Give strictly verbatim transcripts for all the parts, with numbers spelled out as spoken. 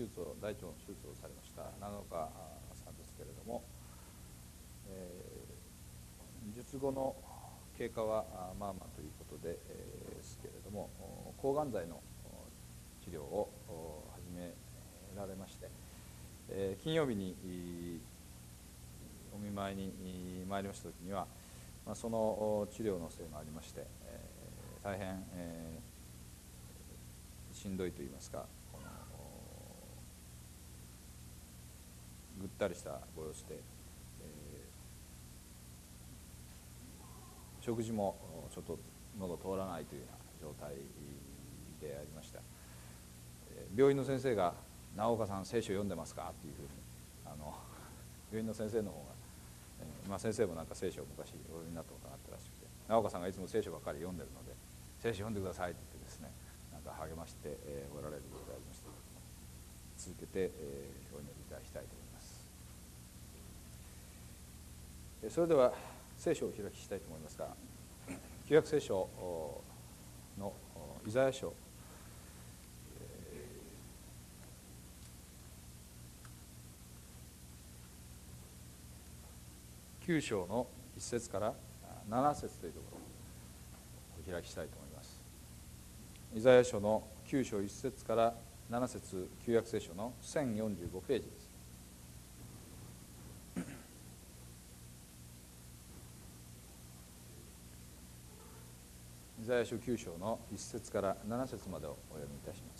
手術を大腸の手術をされました長岡さんですけれども、えー、術後の経過はまあまあということで、えー、ですけれども、抗がん剤の治療を始められまして、えー、金曜日にお見舞いに参りました時には、まあ、その治療のせいもありまして、えー、大変、えー、しんどいといいますか、このぐったりしたご様子で、えー、食事もちょっと喉通らないというような状態でありました。病院の先生が「直岡さん聖書読んでますか?」っていうふうにあの病院の先生の方が、えーまあ、先生もなんか聖書を昔お読みになったことがあったらしくて、直岡さんがいつも聖書ばっかり読んでるので「聖書読んでください」って言ってですね、なんか励まして、えー、おられることでありましたけれども、続けて、えー、お祈りいただきたいと思います。それでは聖書をお開きしたいと思いますが、旧約聖書のイザヤ書きゅう章のいっ節からなな節というところをお開きしたいと思います。イザヤ書のきゅう章いっ節からなな節、旧約聖書のせんよんじゅうごページです。イザヤ書きゅう章のいっ節からなな節までをお読みいたします。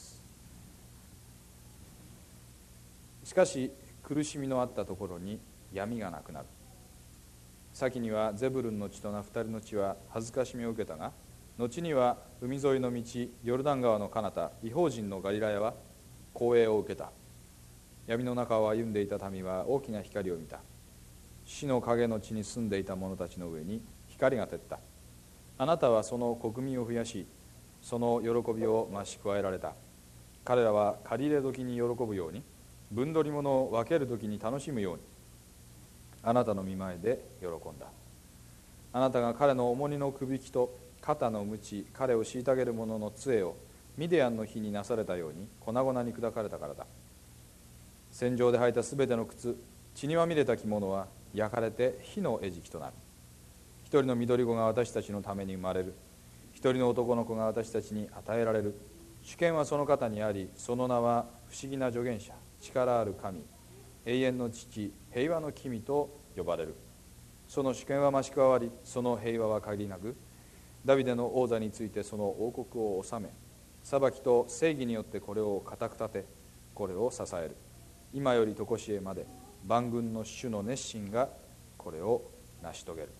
しかし苦しみのあったところに闇がなくなる。先にはゼブルンの地とナフタリの地は恥ずかしみを受けたが、後には海沿いの道ヨルダン川の彼方異邦人のガリラヤは光栄を受けた。闇の中を歩んでいた民は大きな光を見た。死の影の地に住んでいた者たちの上に光が照った。あなたはその国民を増やし、その喜びを増し加えられた。彼らは借り入れ時に喜ぶように、分取り物を分ける時に楽しむように、あなたの御前で喜んだ。あなたが彼の重荷のくびきと肩の鞭、彼を虐げる者の杖をミディアンの日になされたように粉々に砕かれたからだ。戦場で履いたすべての靴、血にまみれた着物は焼かれて火の餌食となる。一人の緑子が私たちのために生まれる。一人の男の子が私たちに与えられる。主権はその方にあり、その名は不思議な助言者、力ある神、永遠の父、平和の君と呼ばれる。その主権は増し加わり、その平和は限りなく、ダビデの王座についてその王国を治め、裁きと正義によってこれを固く立て、これを支える。今より常しえまで万軍の主の熱心がこれを成し遂げる。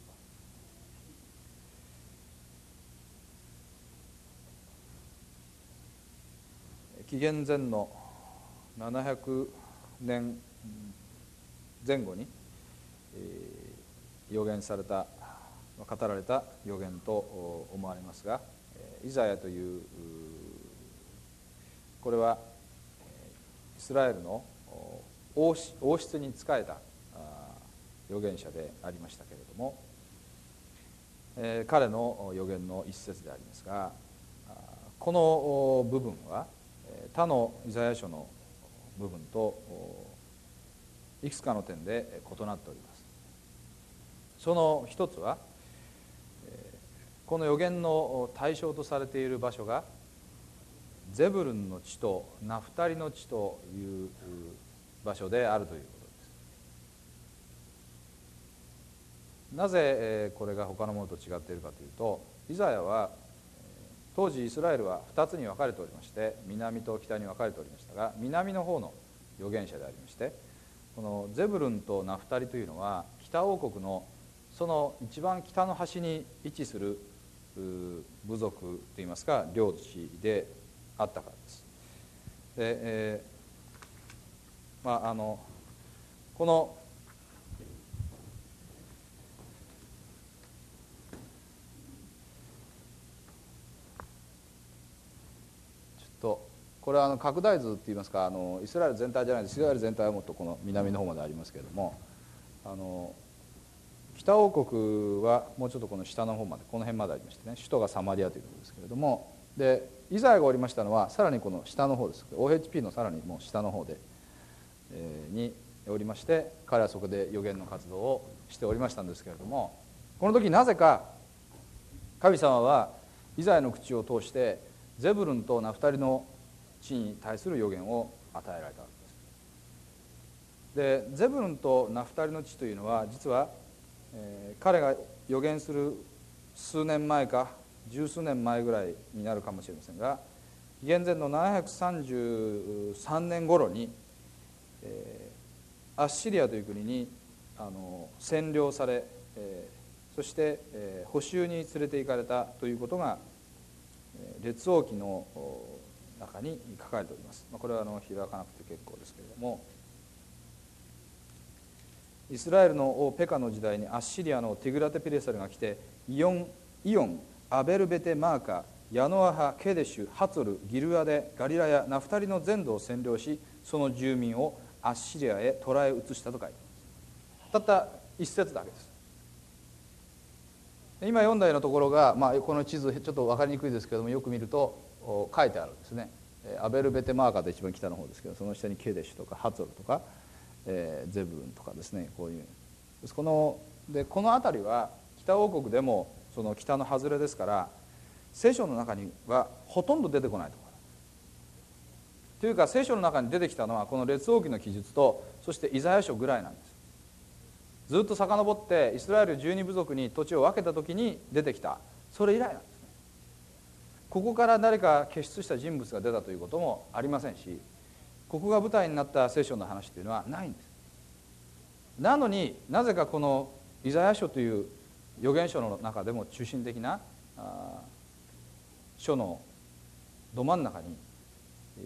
紀元前のななひゃくねんぜん後に、えー、予言された語られた予言と思われますが、イザヤというこれはイスラエルの王室に仕えた預言者でありましたけれども、えー、彼の預言の一節でありますが、この部分は他のイザヤ書の部分といくつかの点で異なっております。その一つは、この預言の対象とされている場所がゼブルンの地とナフタリの地という場所であるということです。なぜこれが他のものと違っているかというと、イザヤは当時イスラエルはふたつに分かれておりまして、南と北に分かれておりましたが、南の方の預言者でありまして、このゼブルンとナフタリというのは北王国のその一番北の端に位置する部族といいますか領地であったからです。で、えー、まああのこのちょっとこれはあの拡大図っていいますか、あのイスラエル全体じゃないです。イスラエル全体はもっとこの南の方までありますけれども、あの北王国はもうちょっとこの下の方まで、この辺までありましてね、首都がサマリアというところですけれども、 でイザヤがおりましたのはさらにこの下の方です。 オーエイチピー のさらにもう下の方で、えー、におりまして、彼はそこで預言の活動をしておりましたんですけれども、この時なぜか神様はイザヤの口を通してゼブルンとナフタリの地に対する預言を与えられたわけです。でゼブルンとナフタリの地というのは実は、えー、彼が預言する数年前か十数年前ぐらいになるかもしれませんが、紀元前のななひゃくさんじゅうさんねん頃に、えー、アッシリアという国にあの占領され、えー、そして、えー、捕囚に連れて行かれたということが列王記の中に書かれております。これはあの開かなくて結構ですけれども、イスラエルの王ペカの時代にアッシリアのティグラテピレサルが来て、イオン、イオン、アベルベテマーカ、ヤノアハ、ケデシュ、ハツォル、ギルアデ、ガリラヤ、ナフタリの全土を占領し、その住民をアッシリアへ捕らえ移したと書いてあります。たった一節だけです。今読んだようなところが、まあ、この地図ちょっと分かりにくいですけれども、よく見ると書いてあるんですね。アベルベテマーカで一番北の方ですけど、その下にケデシュとかハツォルとか、えー、ゼブルンとかですね、こういうこのでこの辺りは北王国でもその北の外れですから、聖書の中にはほとんど出てこないところというか、聖書の中に出てきたのはこの列王記の記述と、そしてイザヤ書ぐらいなんです。ずっと遡ってイスラエル十二部族に土地を分けた時に出てきた、それ以来なんですね。ここから誰か傑出した人物が出たということもありませんし、ここが舞台になった聖書の話というのはないんです。なのになぜかこのイザヤ書という預言書の中でも中心的な書のど真ん中に、え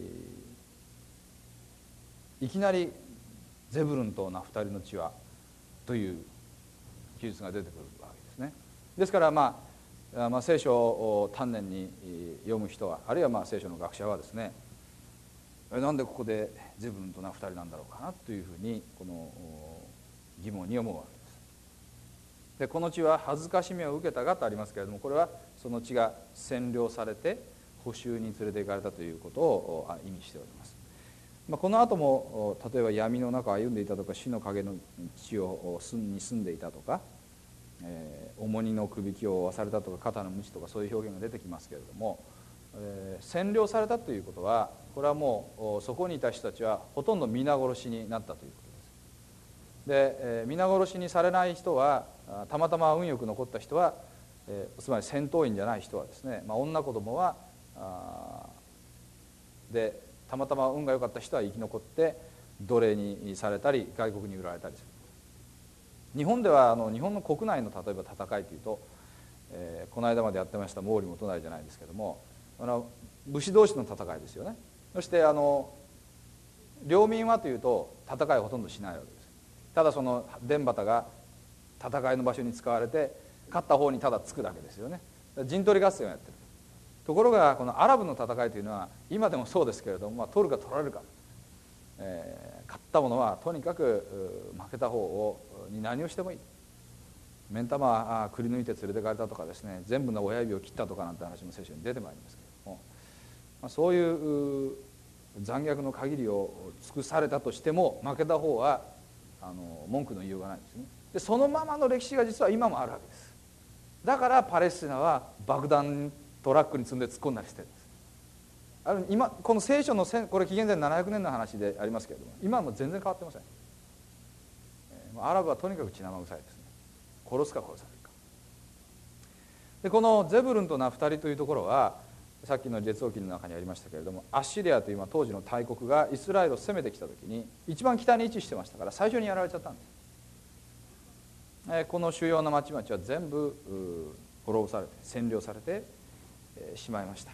ー、いきなりゼブルンとナフタリの地はという記述が出てくるわけですね。ですから、まあ、まあ聖書を丹念に読む人は、あるいはまあ聖書の学者はですね、なんでここでゼブルンとナフタリなんだろうかなというふうにこの疑問に思うわけです。でこの地は恥ずかしみを受けたがとありますけれども、これはその地が占領されて捕囚に連れて行かれたということを意味しております。まあ、この後も例えば闇の中を歩んでいたとか、死の影の地をに住んでいたとか、えー、重荷のくびきを負わされたとか、肩の鞭とか、そういう表現が出てきますけれども、えー、占領されたということは、これはもうそこにいた人たちはほとんど皆殺しになったということです。で、えー、皆殺しにされない人は、たまたま運よく残った人は、えー、つまり戦闘員じゃない人はですね、まあ、女子供はあでたまたま運が良かった人は生き残って奴隷にされたり外国に売られたりする。日本ではあの日本の国内の例えば戦いというと、えー、この間までやってました毛利元就じゃないですけども、あの武士同士の戦いですよね。そしてあの領民はというと戦いをほとんどしないわけです。ただその田畑が戦いの場所に使われて、勝った方にただつくだけですよね。陣取り合戦をやってる。ところがこのアラブの戦いというのは今でもそうですけれども、まあ、取るか取られるか、えー、勝った者はとにかく負けた方をに何をしてもいい。目ん玉はくり抜いて連れてかれたとかですね、全部の親指を切ったとかなんて話も聖書に出てまいりますけれども、まあ、そういう残虐の限りを尽くされたとしても、負けた方はあの文句の言いようがないんですね。でそのままの歴史が実は今もあるわけです。だからパレスチナは爆弾トラックに積んで突っ込んだりしてるんです。ある今この聖書のこれ紀元前ななひゃくねんの話でありますけれども、今はもう全然変わってません。アラブはとにかく血生臭いですね。殺すか殺されるか。でこのゼブルンとナフタリというところは、さっきの列王記の中にありましたけれども、アッシリアという当時の大国がイスラエルを攻めてきた時に一番北に位置してましたから、最初にやられちゃったんです。この主要な町々は全部滅ぼされて占領されてしまいました。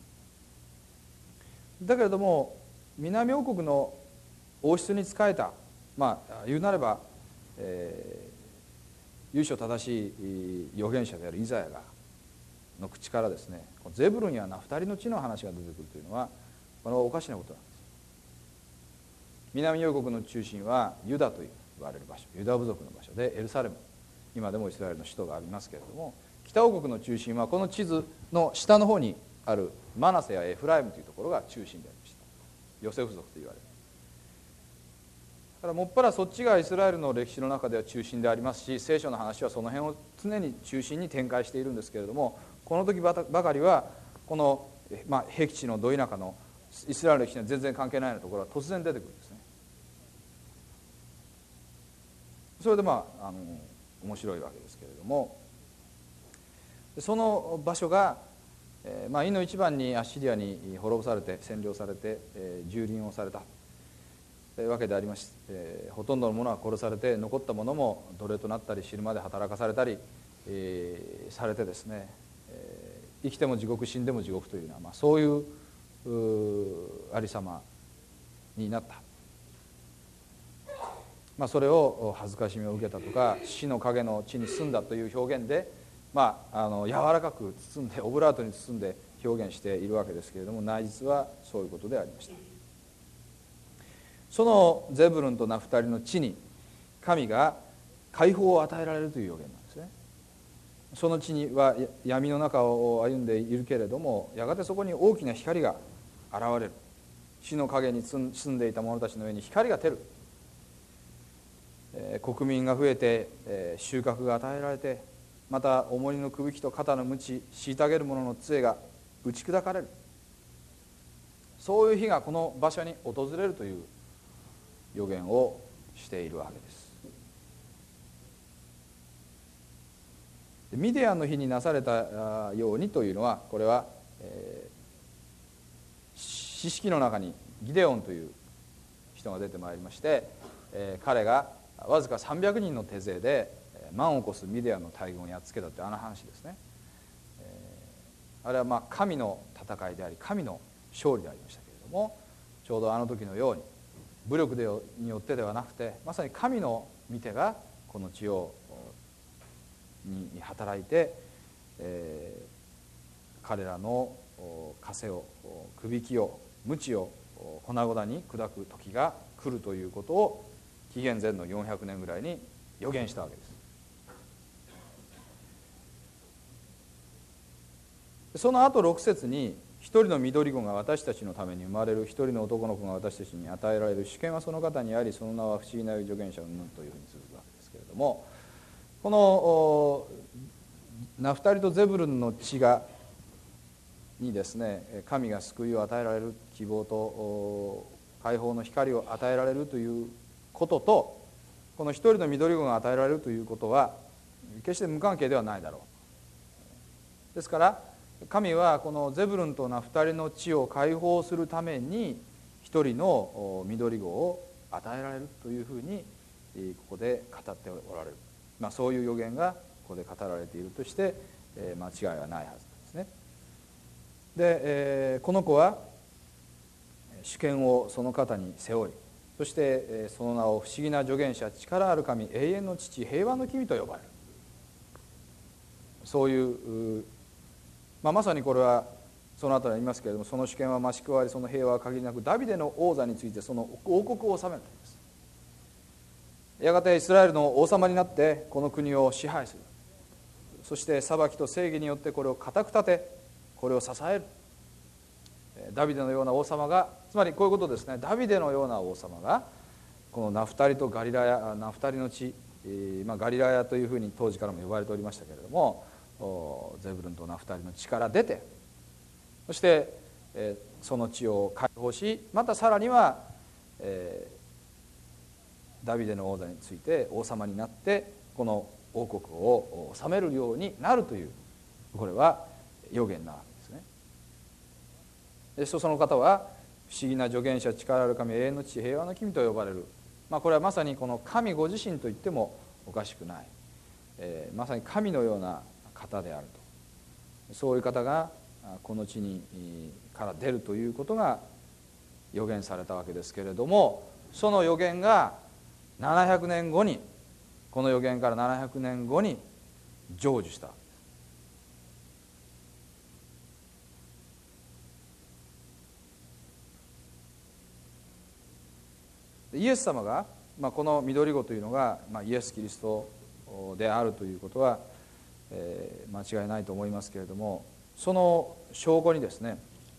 だけれども南王国の王室に仕えた、まあ言うなれば、えー、由緒正しい預言者であるイザヤがの口からですね、ゼブルンやナフタリの地の話が出てくるというのは、これはおかしなことなんです。南王国の中心はユダと言われる場所、ユダ部族の場所でエルサレム、今でもイスラエルの首都がありますけれども、北王国の中心はこの地図の下の方にあるマナセやエフライムというところが中心でありました。ヨセフ族と言われる。だからもっぱらそっちがイスラエルの歴史の中では中心でありますし、聖書の話はその辺を常に中心に展開しているんですけれども、この時ばかりはこの、まあ、僻地のど田舎のイスラエルの歴史には全然関係ないようなところが突然出てくるんですね。それでまあ、あの面白いわけですけれども、その場所が、えーまあ、イの一番にアッシリアに滅ぼされて占領されて、えー、蹂躙をされたわけでありまして、えー、ほとんどの者は殺されて、残った者も奴隷となったり死ぬまで働かされたり、えー、されてですね、えー、生きても地獄死んでも地獄というような、まあ、そういうありさまになった。まあ、それを恥ずかしみを受けたとか、死の影の地に住んだという表現で、まあ、あの柔らかく包んでオブラートに包んで表現しているわけですけれども、内実はそういうことでありました。そのゼブルンとナフタリの地に神が解放を与えられるという予言なんですね。その地には闇の中を歩んでいるけれども、やがてそこに大きな光が現れる。死の影に住んでいた者たちの上に光が照る。えー、国民が増えて、えー、収穫が与えられて、また重荷のくびきと肩の鞭、虐げる者の杖が打ち砕かれる。そういう日がこの場所に訪れるという予言をしているわけです。ミディアンの日になされたようにというのは、これは、えー、詩式の中にギデオンという人が出てまいりまして、えー、彼がわずかさんびゃくにんの手勢で万を超すミディアンの大軍をやっつけたというあの話ですね。えー、あれはまあ神の戦いであり、神の勝利でありましたけれども、ちょうどあの時のように武力でによってではなくて、まさに神の御手がこの地をに働いて、えー、彼らの枷を、くびきを、鞭を粉々に砕く時が来るということを紀元前のよんひゃくねんぐらいに予言したわけです。その後ろく節に、一人の緑子が私たちのために生まれる、一人の男の子が私たちに与えられる、主権はその方にあり、その名は不思議な助言者云々というふうに続くわけですけれども、このナフタリとゼブルンの地がにですね、神が救いを与えられる、希望と解放の光を与えられるということと、この一人の緑子が与えられるということは決して無関係ではないだろう。ですから神はこのゼブルンとナフタリの地を解放するために一人の緑子を与えられるというふうにここで語っておられる、まあ、そういう予言がここで語られているとして間違いはないはずですね。で、えー、この子は主権をその方に背負い、そしてその名を不思議な助言者、力ある神、永遠の父、平和の君と呼ばれる。そういう、まあ、まさにこれはその後にありますけれども、その主権は増し加わり、その平和は限りなくダビデの王座についてその王国を治めるというんです。やがてイスラエルの王様になってこの国を支配する。そして裁きと正義によってこれを固く立て、これを支える。ダビデのような王様が、つまりこういうことですね、ダビデのような王様がこのナフタリとガリラヤ、ナフタリの地、まあ、ガリラヤというふうに当時からも呼ばれておりましたけれども、ゼブルンとナフタリの地から出て、そしてその地を解放し、またさらにはダビデの王座について王様になってこの王国を治めるようになるという、これは予言なわけですね。でその方は不思議な助言者、力ある神、永遠の父、平和の君と呼ばれる、まあ、これはまさにこの神ご自身と言ってもおかしくない、えー、まさに神のような方であると、そういう方がこの地にから出るということが予言されたわけですけれども、その予言がななひゃくねんごに、この予言からななひゃくねんごに成就した。イエス様が、まあ、この緑子というのが、まあ、イエス・キリストであるということは、えー、間違いないと思いますけれども、その証拠にですね、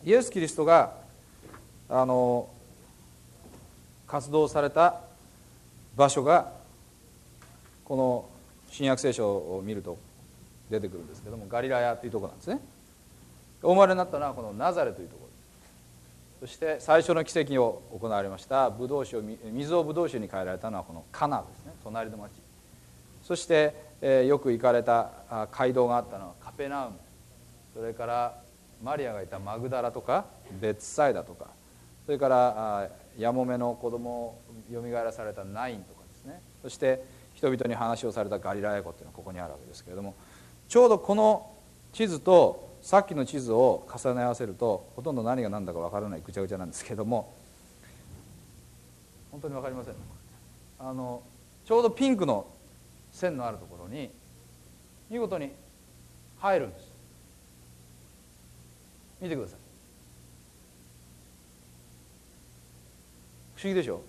イエス・キリストがあの活動された場所がこの新約聖書を見ると出てくるんですけども、ガリラヤというところなんですね。お生まれになったのはこのナザレというところです。そして最初の奇跡を行われましたブドウ酒を水をブドウ酒に変えられたのはこのカナですね、隣の町。そして、えー、よく行かれた街道があったのはカペナウム、それからマリアがいたマグダラとかベツサイダとか、それからやもめの子供をよみがえらされたナインとかですね、そして人々に話をされたガリラヤ湖っていうのはここにあるわけですけれども、ちょうどこの地図とさっきの地図を重ね合わせるとほとんど何が何だか分からないぐちゃぐちゃなんですけれども、本当に分かりませんね。あのちょうどピンクの線のあるところに見事に入るんです。見てください。不思議でしょ。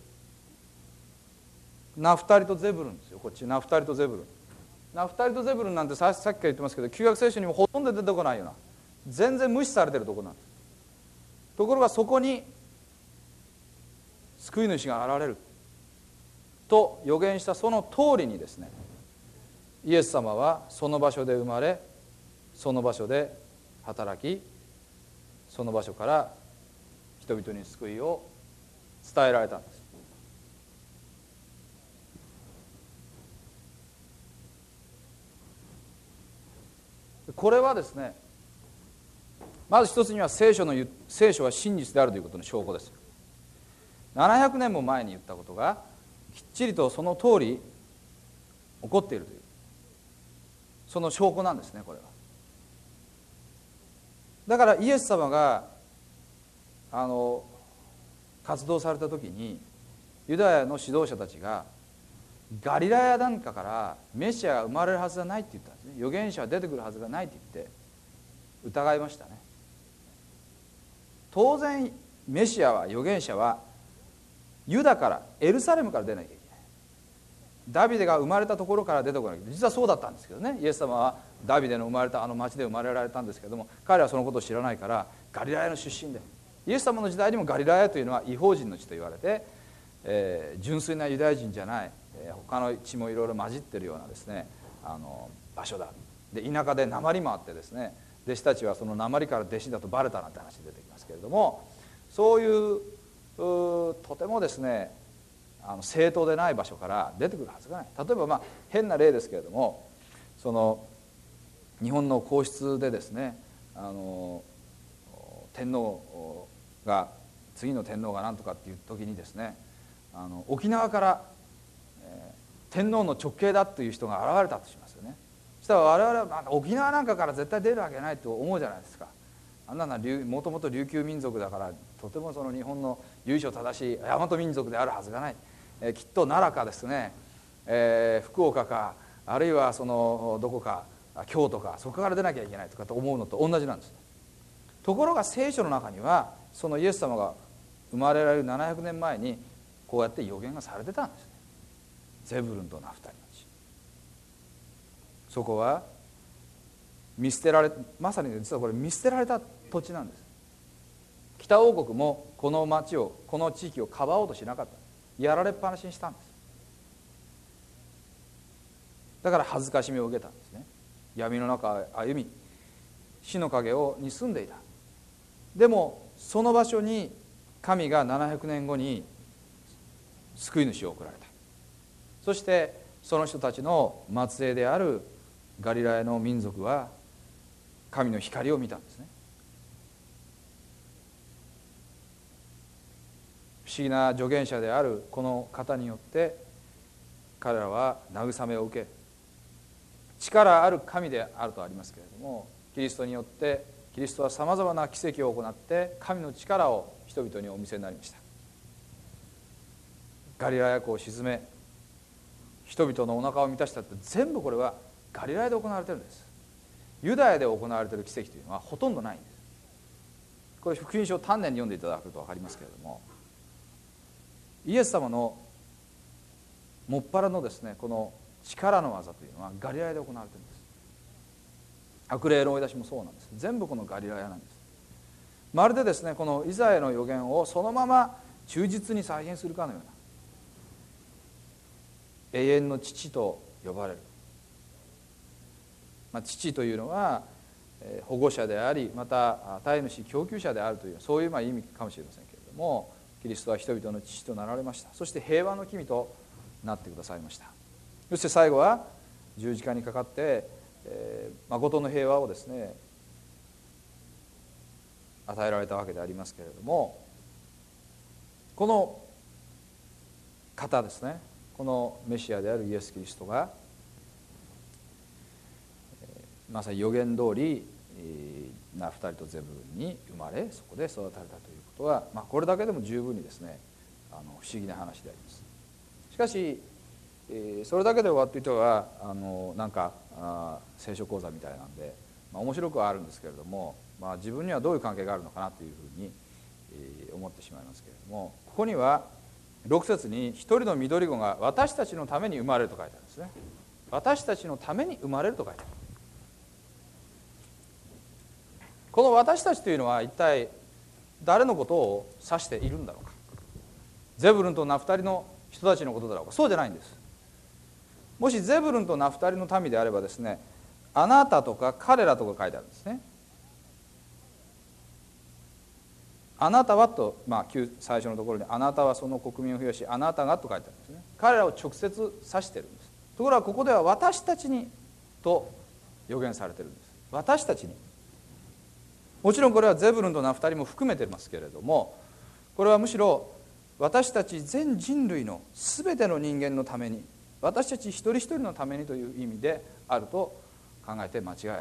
ナフタリとゼブルンですよ。こっちナフタリとゼブルン。ナフタリとゼブルンなんてさっきから言ってますけど、旧約聖書にもほとんど出てこないような、全然無視されてるところなんです。ところがそこに救い主が現れると予言したその通りにですね、イエス様はその場所で生まれ、その場所で働き、その場所から人々に救いを伝えられたんです。これはですね、まず一つには聖書の聖書は真実であるということの証拠です。ななひゃくねんも前に言ったことがきっちりとその通り起こっているという、その証拠なんですね、これは。だからイエス様があの活動された時にユダヤの指導者たちがガリラヤなんかからメシアが生まれるはずがないって言ったんですね。預言者は出てくるはずがないって言って疑いましたね。当然メシアは預言者はユダからエルサレムから出なきゃいけない。ダビデが生まれたところから出てこなきゃいけない。実はそうだったんですけどね、イエス様はダビデの生まれたあの町で生まれられたんですけども、彼はそのことを知らないからガリラヤの出身で、イエス様の時代にもガリラヤというのは異邦人の地と言われて、えー、純粋なユダヤ人じゃない、えー、他の地もいろいろ混じってるようなですね、あの場所だ。で田舎で訛りもあってですね、弟子たちはその訛りから弟子だとバレたなんて話出てきますけれども、そういうとてもですねあの正当でない場所から出てくるはずがない。例えばまあ変な例ですけれども、その日本の皇室でですね、あの天皇が次の天皇が何とかっていう時にですね、あの沖縄から、えー、天皇の直系だという人が現れたとしますよね。そしたら我々は、まあ、沖縄なんかから絶対出るわけないと思うじゃないですか。あんなのはもともと琉球民族だからとてもその日本の由緒正しい大和民族であるはずがない、えー、きっと奈良かですね、えー、福岡かあるいはそのどこか京都かそこから出なきゃいけないとかと思うのと同じなんです。ところが聖書の中にはそのイエス様が生まれられるななひゃくねんまえにこうやって予言がされてたんですね。ゼブルンとナフタリの地、そこは見捨てられ、まさに実はこれ見捨てられた土地なんです。北王国もこの町をこの地域をかばおうとしなかった。やられっぱなしにしたんです。だから恥ずかしみを受けたんですね。闇の中を歩み死の影をに住んでいた。でもその場所に神がななひゃくねんごに救い主を送られた。そしてその人たちの末裔であるガリラヤの民族は神の光を見たんですね。不思議な助言者であるこの方によって彼らは慰めを受け、力ある神であるとありますけれども、キリストによってキリストはさまざまな奇跡を行って神の力を人々にお見せになりました。ガリラヤ湖を沈め人々のお腹を満たしたって、全部これはガリラヤで行われているんです。ユダヤで行われている奇跡というのはほとんどないんです。これ福音書を丹念に読んでいただくと分かりますけれども、イエス様のもっぱらのですねこの力の技というのはガリラヤで行われているんです。悪霊の追い出しもそうなんです。全部このガリラヤなんです。 まるでですねこのイザヤの預言をそのまま忠実に再現するかのような、永遠の父と呼ばれる、まあ、父というのは保護者であり、また与え主供給者であるという、そういうまあ意味かもしれませんけれども、キリストは人々の父となられました。そして平和の君となってくださいました。そして最後は十字架にかかって、えー、誠の平和をですね与えられたわけでありますけれども、この方ですね、このメシアであるイエス・キリストがまさに預言通りナフタリとゼブルンに生まれ、そこで育たれたということは、まあ、これだけでも十分にですねあの不思議な話であります。しかしそれだけで終わっていてはあのなんかあ聖書講座みたいなんで、まあ、面白くはあるんですけれども、まあ、自分にはどういう関係があるのかなというふうに思ってしまいますけれども、ここにはろく節に一人の緑子が私たちのために生まれると書いてあるんですね。私たちのために生まれると書いてある。この私たちというのは一体誰のことを指しているんだろうか。ゼブルンとナフタリの人たちのことだろうか。そうじゃないんです。もしゼブルンとナフタリの民であればですね、あなたとか彼らとか書いてあるんですね。あなたはと、まあ、最初のところにあなたはその国民を増やしあなたがと書いてあるんですね。彼らを直接指しているんです。ところがここでは私たちにと予言されているんです。私たちに。もちろんこれはゼブルンとナフタリも含めてますけれども、これはむしろ私たち全人類の全ての人間のために、私たち一人一人のためにという意味であると考えて間違いない。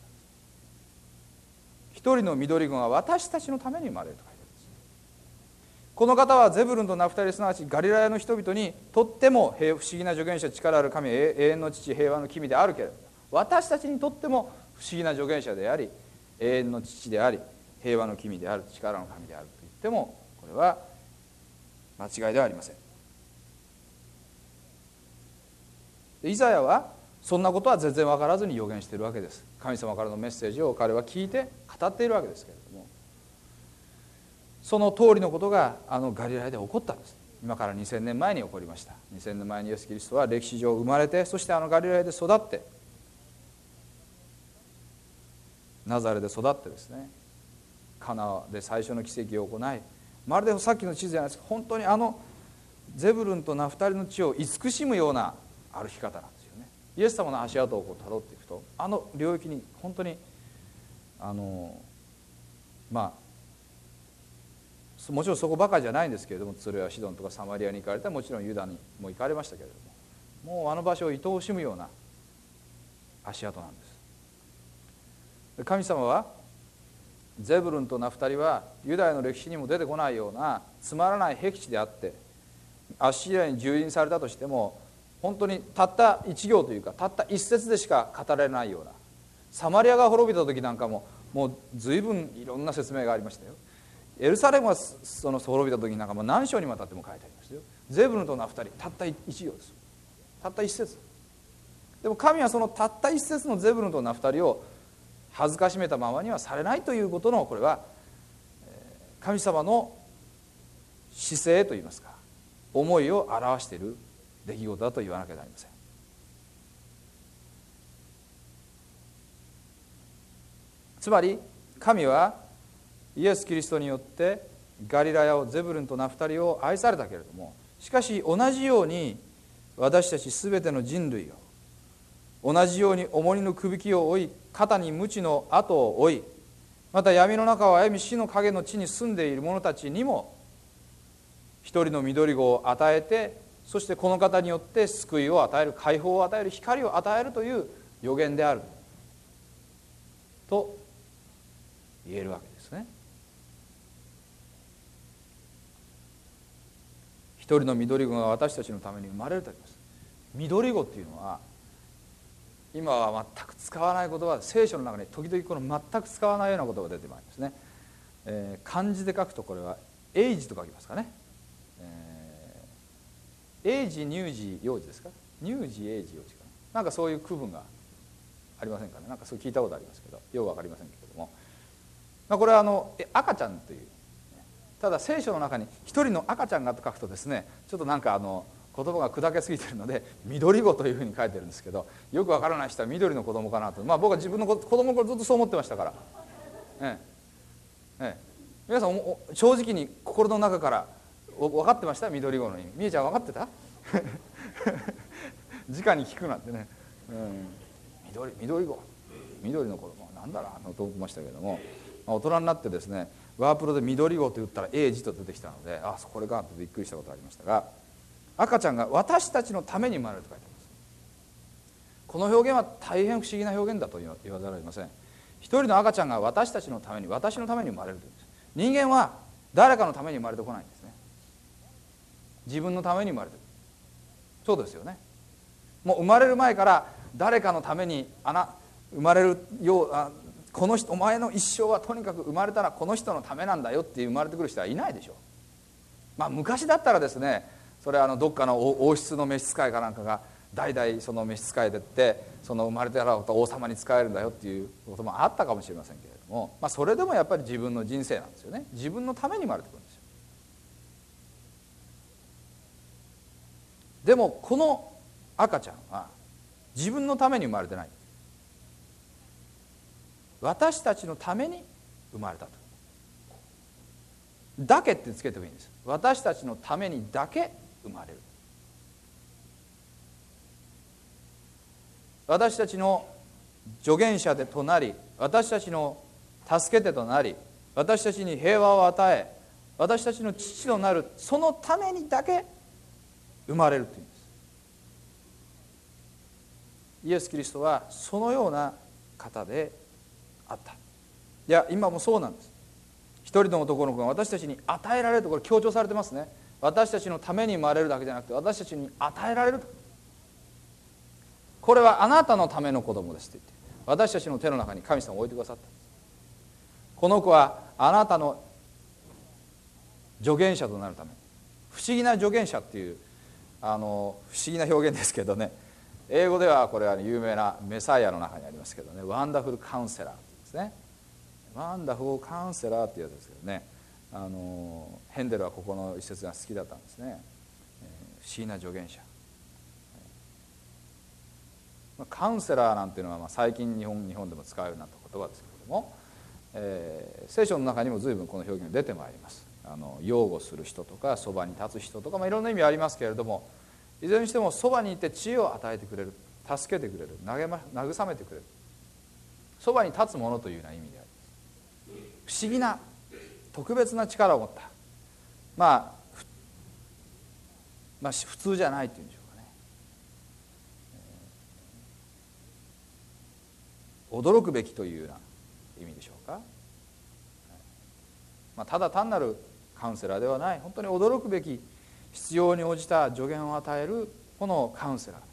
一人の緑子が私たちのために生まれると書いてあるんです。この方はゼブルンとナフタリ、すなわちガリラヤの人々にとっても不思議な助言者、力ある神、永遠の父、平和の君であるけれども、私たちにとっても不思議な助言者であり、永遠の父であり、平和の君である、力の神であると言ってもこれは間違いではありません。イザヤはそんなことは全然分からずに予言しているわけです。神様からのメッセージを彼は聞いて語っているわけですけれども、その通りのことがあのガリラヤで起こったんです。今からにせんねんまえに起こりました。にせんねんまえにイエス・キリストは歴史上生まれて、そしてあのガリラヤで育って、ナザレで育ってですね、カナで最初の奇跡を行い、まるでさっきの地図じゃないですか、本当にあのゼブルンとナフタリの地を慈しむような歩き方なんですよね。イエス様の足跡をこうたどっていくと、あの領域に本当にあのまあもちろんそこばかりじゃないんですけれども、ツルやシドンとかサマリアに行かれたら、もちろんユダにも行かれましたけれども、もうあの場所を愛おしむような足跡なんです。神様はゼブルンとナフタリはユダヤの歴史にも出てこないようなつまらない僻地であって、アッシリアに蹂躙されたとしても本当にたった一行というかたった一節でしか語られないような、サマリアが滅びた時なんかももう随分いろんな説明がありましたよ。エルサレムがその滅びた時なんかも何章にわたっても書いてありましたよ。ゼブルンとナフタリたった一行です。たった一節でも神はそのたった一節のゼブルンとナフタリを恥ずかしめたままにはされないということの、これは神様の姿勢といいますか思いを表している出来事だと言わなきゃなりません。つまり神はイエス・キリストによってガリラヤを、ゼブルンとナフタリを愛されたけれども、しかし同じように私たちすべての人類を同じように重荷のくびきを負い、肩に鞭の跡を負い、また闇の中を歩み死の影の地に住んでいる者たちにも一人の緑子を与えて、そしてこの方によって救いを与える、解放を与える、光を与えるという予言であると言えるわけですね。一人の緑子が私たちのために生まれるとあります。緑子っていうのは今は全く使わない言葉で、聖書の中に時々この全く使わないような言葉が出てまいりますね。えー、漢字で書くとこれはエイジと書きますかね。えー、エイジ、乳児、幼児ですか。乳児、エイジ、幼児かな。なんかそういう区分がありませんかね。なんかそう聞いたことありますけど、よくわかりませんけれども、 まあ、これはあの赤ちゃんという、ただ聖書の中に一人の赤ちゃんがと書くとですね、ちょっとなんかあの言葉が砕けすぎているので緑子というふうに書いてるんですけど、よくわからない人は緑の子供かなと、まあ、僕は自分の子供の頃ずっとそう思ってましたから、ええええ、皆さん正直に心の中から分かってました？緑子の意味。みえちゃん分かってた？直に聞くなんてね、うん、緑緑子緑の子供なんだろうと思いましたけれども、まあ、大人になってですねワープロで緑子と言ったら英字と出てきたので、あこれかとびっくりしたことがありましたが、赤ちゃんが私たちのために生まれると書いてあります。この表現は大変不思議な表現だと言わざるを得ません。一人の赤ちゃんが私たちのために、私のために生まれるというんです。人間は誰かのために生まれてこないんですね。自分のために生まれてる。そうですよね。もう生まれる前から誰かのためにあな生まれるよう、あこの人お前の一生はとにかく生まれたらこの人のためなんだよって生まれてくる人はいないでしょう。まあ昔だったらですね、それはあのどっかの王室の召使いかなんかが代々その召使いでってその生まれてから王様に仕えるんだよっていうこともあったかもしれませんけれども、まあ、それでもやっぱり自分の人生なんですよね。自分のために生まれてくるんですよ。でもこの赤ちゃんは自分のために生まれてない。私たちのために生まれたと。だけってつけてもいいんです。私たちのためにだけ生まれる。私たちの助言者でとなり、私たちの助け手となり、私たちに平和を与え、私たちの父となる、そのためにだけ生まれるというんです。イエス・キリストはそのような方であった。いや今もそうなんです。一人の男の子が私たちに与えられると、これ強調されてますね。私たちのために生まれるだけじゃなくて私たちに与えられると。これはあなたのための子供ですって言って私たちの手の中に神様を置いてくださったんです。この子はあなたの助言者となるため、不思議な助言者っていうあの不思議な表現ですけどね、英語ではこれは有名なメサイアの中にありますけどね、ワンダフルカウンセラーですね。ワンダフルカウンセラーっていうやつですけどね、あのヘンデルはここの一節が好きだったんですね。不思議な助言者。カウンセラーなんていうのはまあ最近日本日本でも使うようになった言葉ですけれども、えー、聖書の中にも随分この表現が出てまいります。あの擁護する人とかそばに立つ人とか、まあ、いろんな意味ありますけれども、いずれにしてもそばにいて知恵を与えてくれる、助けてくれる、慰めてくれる、そばに立つものというような意味であります。不思議な特別な力を持った、まあ、まあ普通じゃないというんでしょうかね、驚くべきというような意味でしょうか、まあ、ただ単なるカウンセラーではない、本当に驚くべき必要に応じた助言を与えるこのカウンセラー、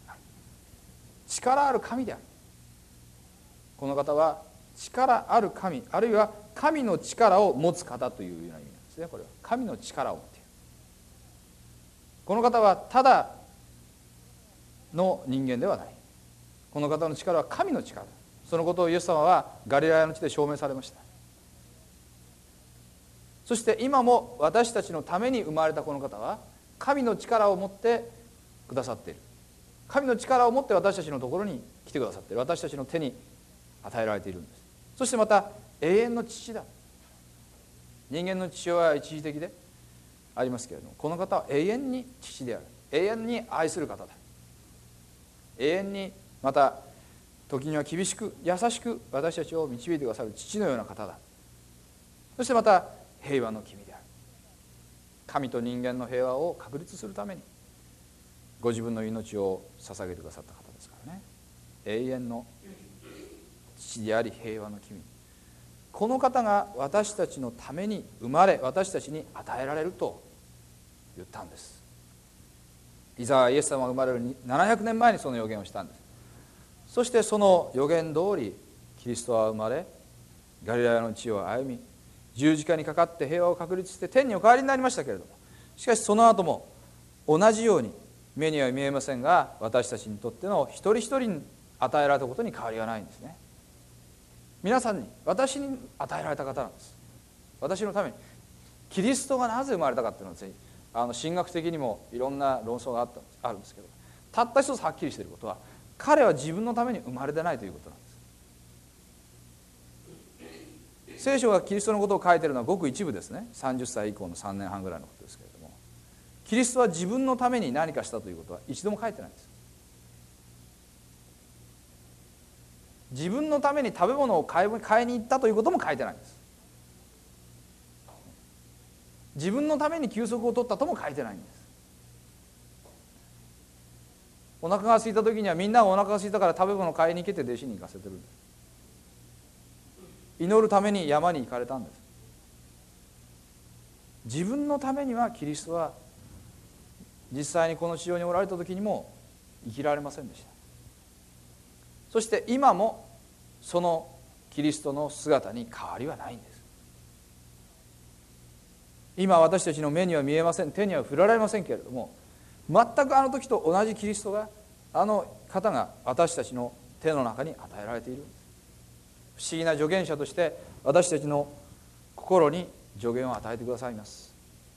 力ある神である。この方は力ある神、あるいは神の力を持つ方というような意味なんですね。これは神の力を持っている。この方はただの人間ではない。この方の力は神の力。そのことをイエス様はガリラヤの地で証明されました。そして今も私たちのために生まれたこの方は神の力を持ってくださっている。神の力を持って私たちのところに来てくださっている。私たちの手に与えられているんです。そしてまた永遠の父だ。人間の父親は一時的でありますけれども、この方は永遠に父である。永遠に愛する方だ。永遠にまた時には厳しく優しく私たちを導いてくださる父のような方だ。そしてまた平和の君である。神と人間の平和を確立するためにご自分の命を捧げてくださった方ですからね。永遠の父であり平和の君、この方が私たちのために生まれ私たちに与えられると言ったんです。いざイエス様が生まれるななひゃくねんまえにその予言をしたんです。そしてその予言通りキリストは生まれ、ガリラヤの地を歩み、十字架にかかって平和を確立して天にお帰りになりましたけれども、しかしその後も同じように目には見えませんが私たちにとっての一人一人に与えられたことに変わりはないんですね。 皆さんに、私に与えられた方なんです。私のために。キリストがなぜ生まれたかっていうのはですね、あの神学的にもいろんな論争があったあるんですけど、たった一つはっきりしていることは、彼は自分のために生まれてないということなんです。聖書がキリストのことを書いているのはごく一部ですね。さんじゅっさい以降のさんねんはんぐらいのことですけれども、キリストは自分のために何かしたということは一度も書いてないんです。自分のために食べ物を買い、買いに行ったということも書いてないんです。自分のために休息を取ったとも書いてないんです。お腹が空いた時にはみんながお腹が空いたから食べ物を買いに行けて弟子に行かせてるんです。祈るために山に行かれたんです。自分のためにはキリストは実際にこの地上におられた時にも生きられませんでした。そして今もそのキリストの姿に変わりはないんです。今私たちの目には見えません、手には触れられませんけれども、全くあの時と同じキリストが、あの方が私たちの手の中に与えられているんです。不思議な助言者として私たちの心に助言を与えてくださいます。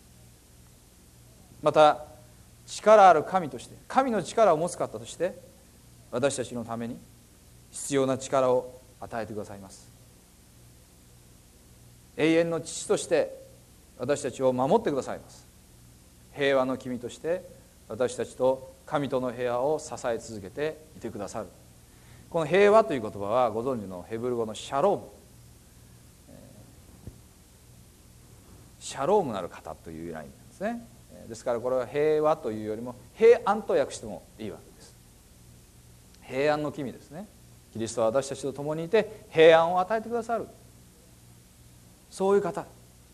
また力ある神として、神の力を持つ方として私たちのために必要な力を与えてくださいます。永遠の父として私たちを守ってくださいます。平和の君として私たちと神との平和を支え続けていてくださる。この平和という言葉はご存知のヘブル語のシャローム、シャロームなる方という意味なんですね。ですからこれは平和というよりも平安と訳してもいいわけです。平安の君ですね。キリストは私たちと共にいて平安を与えてくださる、そういう方。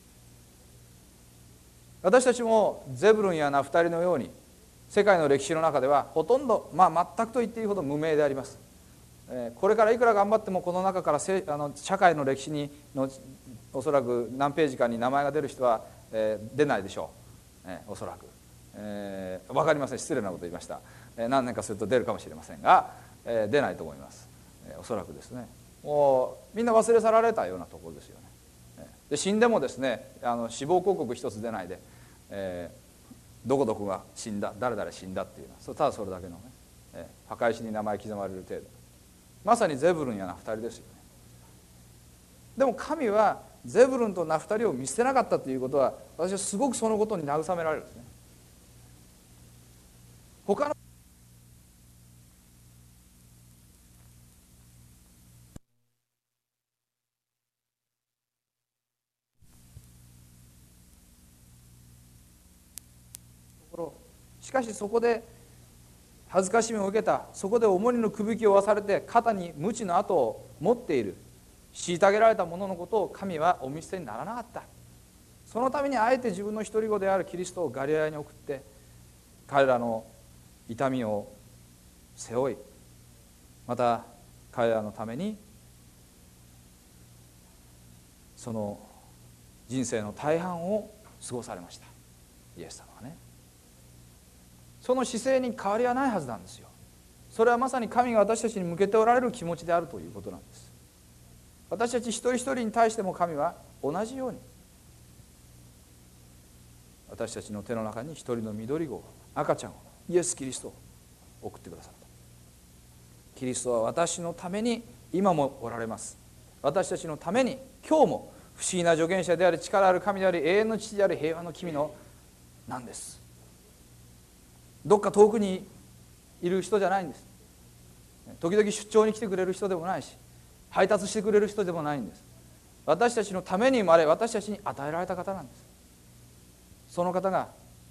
私たちもゼブルンやナフタリのように世界の歴史の中ではほとんど、まあ、全くと言っていいほど無名であります。これからいくら頑張ってもこの中からせあの社会の歴史にのおそらく何ページかに名前が出る人は、えー、出ないでしょう、えー、おそらく、えー、分かりません、失礼なこと言いました、えー、何年かすると出るかもしれませんが、えー、出ないと思います、えー、おそらくですね。もうみんな忘れ去られたようなところですよね。で死んでもですね、あの死亡広告一つ出ないで、えー、どこどこが死んだ、誰々死んだっていうのはただそれだけのね、えー、墓石に名前刻まれる程度、まさにゼブルンやナフタリですよね。でも神はゼブルンとナフタリを見捨てなかったということは、私はすごくそのことに慰められるんですね。他のところ、しかしそこで恥ずかしみを受けた、そこで重荷のくびきを負わされて肩に鞭の跡を持っている、虐げられた者のことを神はお見捨てにならなかった。そのためにあえて自分の独り子であるキリストをガリラヤに送って彼らの痛みを背負い、また彼らのためにその人生の大半を過ごされました、イエス様はね。その姿勢に変わりはないはずなんですよ。それはまさに神が私たちに向けておられる気持ちであるということなんです。私たち一人一人に対しても神は同じように私たちの手の中に一人の緑子、赤ちゃんを、イエス・キリストを送ってくださった。キリストは私のために今もおられます。私たちのために今日も不思議な助言者であり、力ある神であり、永遠の父であり、平和の君のなんです。どっか遠くにいる人じゃないんです。時々出張に来てくれる人でもないし、配達してくれる人でもないんです。私たちのために生まれ、私たちに与えられた方なんです。その方が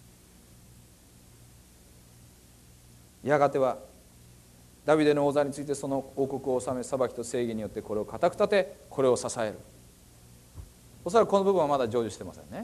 やがてはダビデの王座についてその王国を治め、裁きと正義によってこれを固く立て、これを支える。おそらくこの部分はまだ成就してませんね。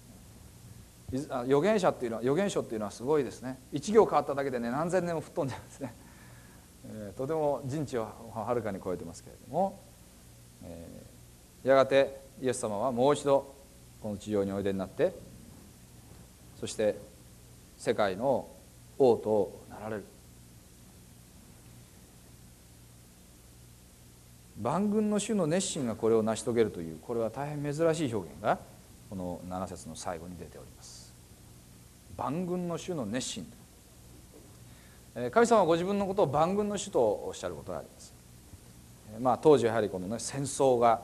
預言者っていうのは、預言書っていうのはすごいですね。一行変わっただけでね、何千年も吹っ飛んじゃうんですね、えー、とても人知をはるかに超えてますけれども、えー、やがてイエス様はもう一度この地上においでになって、そして世界の王となられる。 万軍の主の熱心がこれを成し遂げるという、これは大変珍しい表現がこのなな節の最後に出ております。万軍の主の熱心、神様はご自分のことを万軍の主とおっしゃることがあります。まあ、当時はやはりこの、ね、戦争が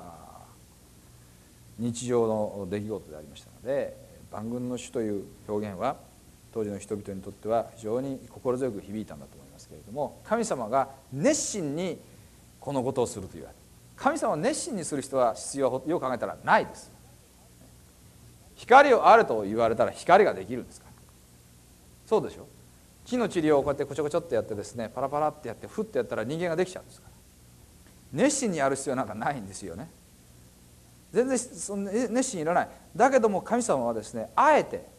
日常の出来事でありましたので、万軍の主という表現は当時の人々にとっては非常に心強く響いたんだと思いますけれども、神様が熱心にこのことをするという、神様を熱心にする人は必要はよく考えたらないです。光をあると言われたら光ができるんですから。そうでしょ。木の塵をこうやってこちょこちょってやってですね、パラパラってやってふってやったら人間ができちゃうんですから。熱心にやる必要なんかないんですよね。全然その熱心いらない。だけども神様はですね、あえて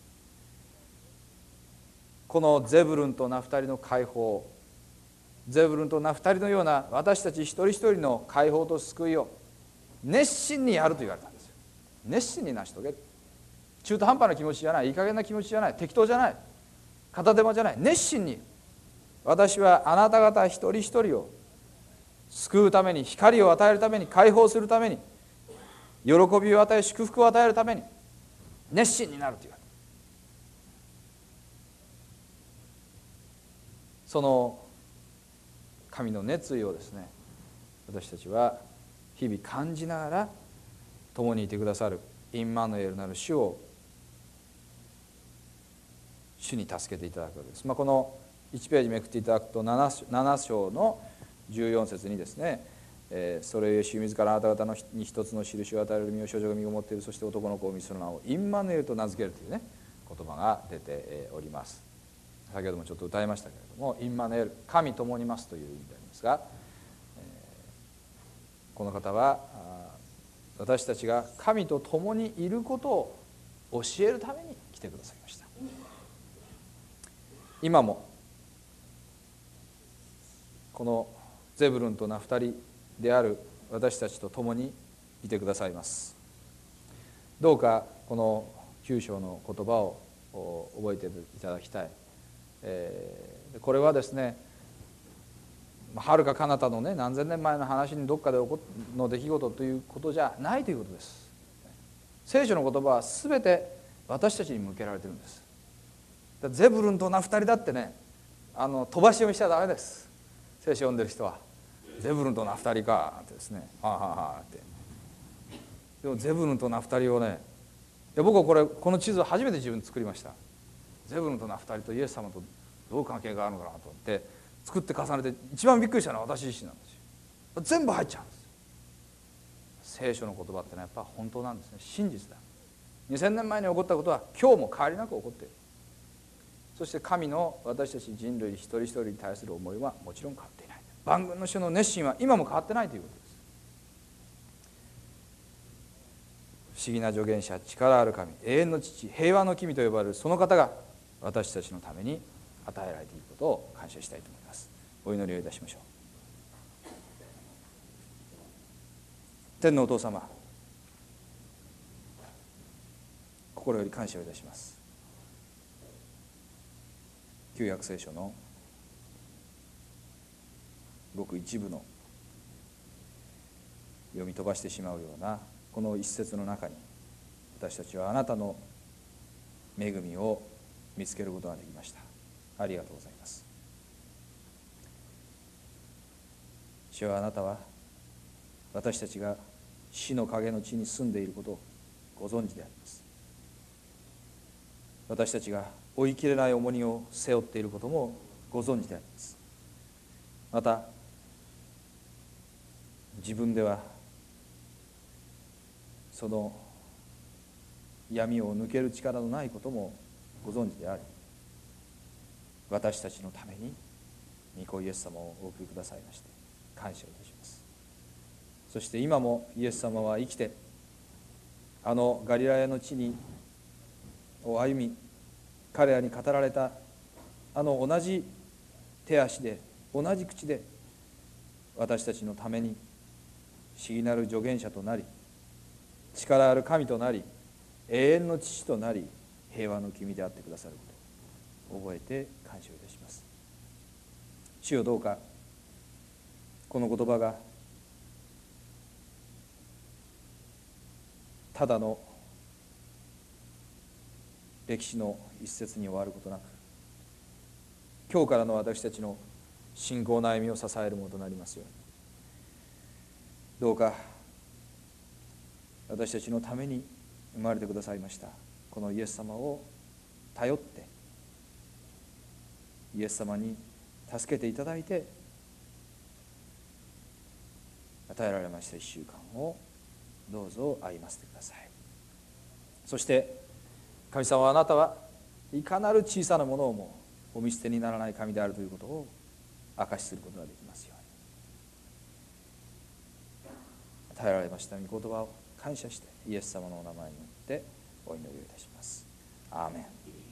このゼブルンとナフタリの解放、ゼブルンとナフタリのような私たち一人一人の解放と救いを熱心にやると言われたんですよ。熱心に成し遂げる。中途半端な気持ちじゃない、いい加減な気持ちじゃない、適当じゃない、片手間じゃない、熱心に私はあなた方一人一人を救うために、光を与えるために、解放するために、喜びを与え祝福を与えるために熱心になるという。その神の熱意をですね、私たちは日々感じながら共にいてくださるインマヌエルなる主を主に助けていただくわけです。まあ、このいちページめくっていただくと 7, 7章のじゅうよん節にですね、えー、それゆえ主自らあなた方に一つの印を与える身を少女が身ごもっている、そして男の子を見その名をインマヌエルと名付けるというね言葉が出ております。先ほどもちょっと歌いましたけれども、インマヌエル、神共にますという意味でありますが、えー、この方は私たちが神と共にいることを教えるために来てくださいました。今もこのゼブルンとナフタリである私たちと共にいてくださいます。どうかこのきゅう章の言葉を覚えていただきたい。えー、これはですね、はるか彼方のね何千年前の話にどっかで起この出来事ということじゃないということです。聖書の言葉は全て私たちに向けられているんです。ゼブルンとナフタリだってね、あの飛ばし読みしちゃダメです。聖書読んでる人はゼブルンとナフタリかってですね、はあはあはあって。でもゼブルンとナフタリをね、いや僕はこれこの地図を初めて自分で作りました。ゼブルンとナフタリとイエス様とどう関係があるのかなと思って作って重ねて、一番びっくりしたのは私自身なんですよ。全部入っちゃうんです。聖書の言葉ってのはやっぱ本当なんですね。真実だ。にせんねんまえに起こったことは今日も変わりなく起こっている。そして神の私たち人類一人一人に対する思いはもちろん変わっていない。万軍の主の熱心は今も変わってないということです。不思議な助言者、力ある神、永遠の父、平和の君と呼ばれるその方が私たちのために与えられていることを感謝したいと思います。お祈りをいたしましょう。天のお父様、心より感謝をいたします。旧約聖書のごく一部の読み飛ばしてしまうようなこの一節の中に、私たちはあなたの恵みを見つけることができました。ありがとうございます。主はあなたは私たちが死の影の地に住んでいることをご存知であります。私たちが追いきれない重荷を背負っていることもご存知であります。また自分ではその闇を抜ける力のないこともご存知であり、私たちのために御子イエス様をお送りくださいまして感謝いたします。そして今もイエス様は生きてあのガリラヤの地にを歩み、彼らに語られたあの同じ手足で同じ口で私たちのために不思議なる助言者となり、力ある神となり、永遠の父となり、平和の君であってくださることを覚えて感謝いたします。主よ、どうかこの言葉がただの歴史の一節に終わることなく、今日からの私たちの信仰の歩みを支えるものとなりますように、どうか私たちのために生まれてくださいましたこのイエス様を頼って、イエス様に助けていただいて与えられました一週間をどうぞ歩ませてください。そして神様は、あなたはいかなる小さなものをもお見捨てにならない神であるということを証しすることができますように。与えられました御言葉を感謝して、イエス様のお名前によってお祈りをいたします。アーメン。